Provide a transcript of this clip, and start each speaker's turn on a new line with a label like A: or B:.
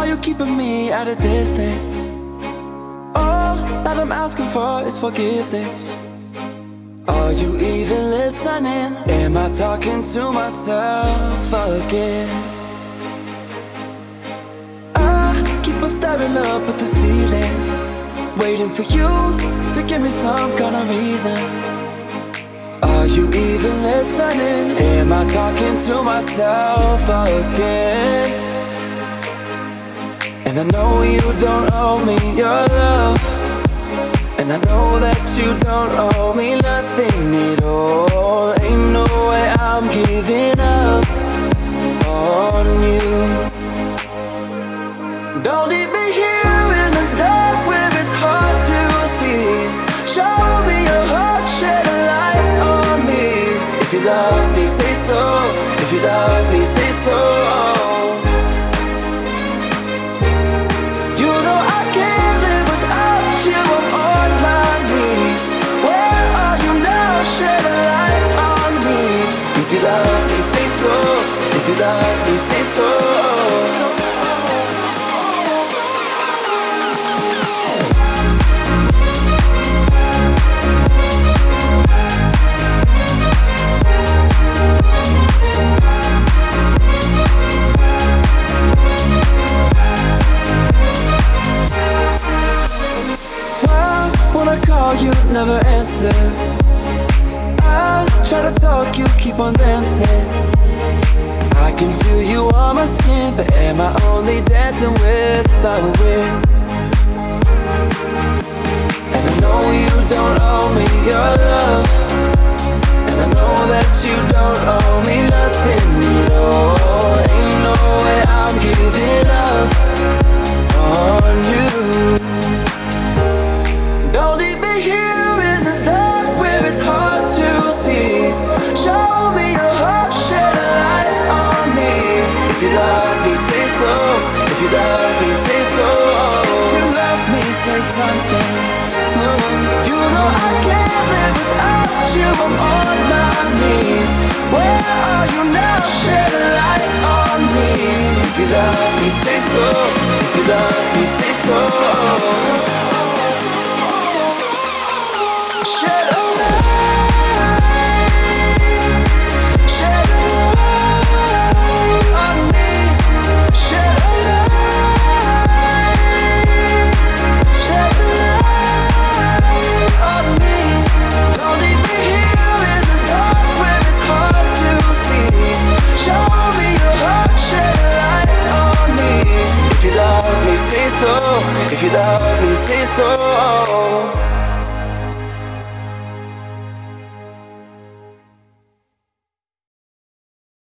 A: you keeping me at a distance? All that I'm asking for is forgiveness. Are you even listening? Am I talking to myself again? I keep on staring up at the ceiling, waiting for you to give me some kind of reason. Are you even listening? Am I talking to myself again? And I know you don't owe me your love, and I know that you don't owe me nothing at all. Ain't no way I'm giving up on you. Don't leave me here in the dark where it's hard to see. Show me your heart, shed a light on me. If you love me, say so. If you love me, say so. You know I can't live without you. I'm on my knees. Where are you now? Shed a light on me. If you love me, say so. If you love me, say so. You never answer. I try to talk, you keep on dancing. I can feel you on my skin, but am I only dancing without a wind? And I know you don't owe me your love, and I know that you don't owe me nothing at all. Ain't no way I'm giving up on you. Don't leave me here in the dark where it's hard to see. Show me your heart, shed a light on me. If you love me, say so. If you love me, say so. If you love me, say something. You know I can't live without you. I'm on my knees. Where are you now? Shed a light on me. If you love me, say so. If you love me, say so. Shed a light, shed a light on me. Shed a light, shed a light on me. Don't leave me here in the dark where it's hard to see. Show me your heart, shed a light on me. If you love me, say so. If you love me, say so.